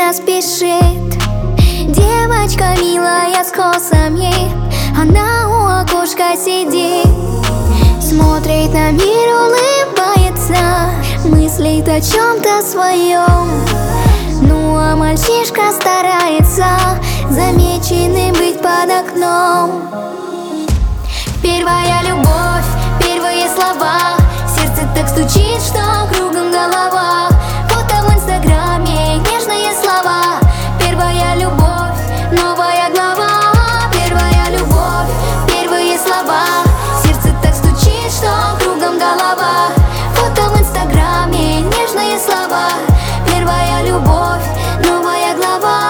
сильно спешит. Девочка милая с косами, она у окошка сидит, смотрит на мир, улыбается, мыслит о чем-то своем. Ну а мальчишка старается замеченным быть под окном. Первая любовь, первые слова, сердце так стучит, что кругом голова. Фото в инстаграме, нежные слова. Первая любовь, новая глава. Первая любовь, первые слова, сердце так стучит, что кругом голова. Фото в инстаграме, нежные слова. Первая любовь, новая глава.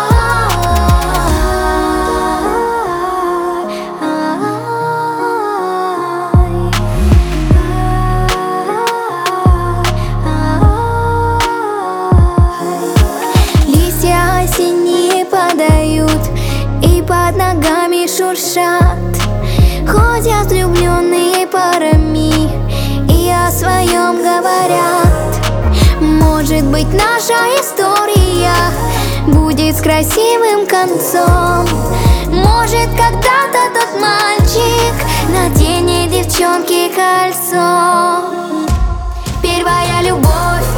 Осенние падают и под ногами шуршат. Ходят влюбленные парами и о своем говорят. Может быть, наша история будет с красивым концом. Может, когда-то тот мальчик наденет девчонке кольцо. Первая любовь,